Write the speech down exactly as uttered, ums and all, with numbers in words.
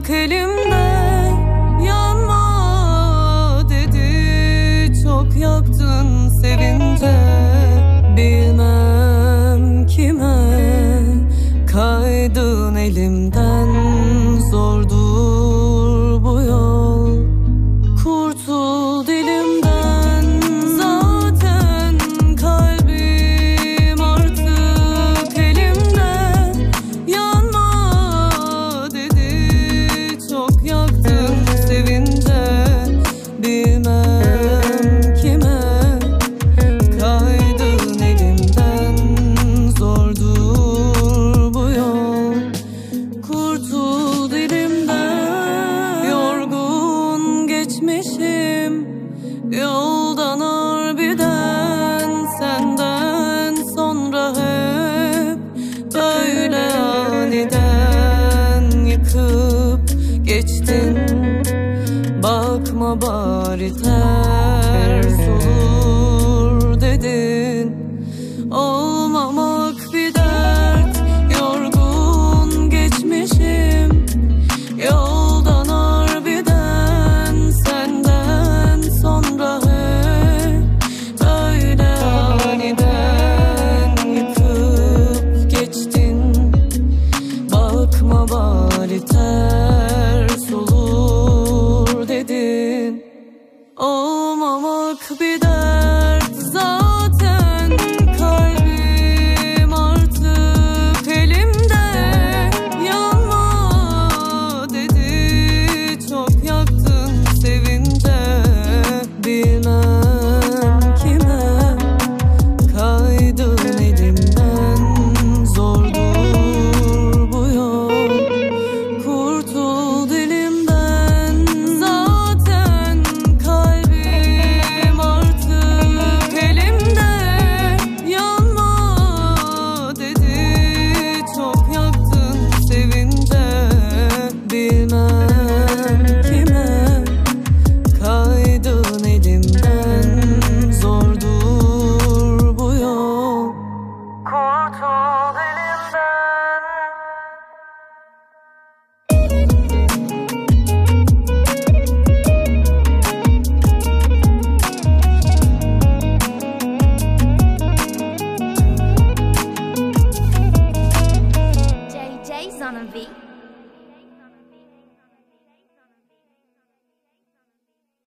elimden. Yanma dedi, çok yaktın sevince. Bilmem kime kaydın elimden. Zordur bu yol, kurtul dilimden. Zaten kalbim artık elimde. Yanma dedi, çok yaktın sevince. Bilmem kime kaydın elimden. Zordur bu yol, kurtul dilimden. Yorgun geçmişim yoldan harbiden. Senden sonra hep böyle aniden yıkıp geçtin. Bakma bari ters olur dedin. Olmamak bir dert, yorgun geçmişim yoldan harbiden. Senden sonra hep böyle aniden yıkıp geçtin. Bakma bari ters olur dedin. Olmamak bir dert, zaten kalbim artık elimde. Yanma dedi, çok yaktın sevince. Bilmem kime kaydın elimden. Zordur bu yol, kurtul dilimden. Zaten kalbim artık elimde. Yanma dedi, çok yaktın sevince. Bilmem kime kaydın elimden. Zordur bu yol, kurtul elimden. J J's on a beat.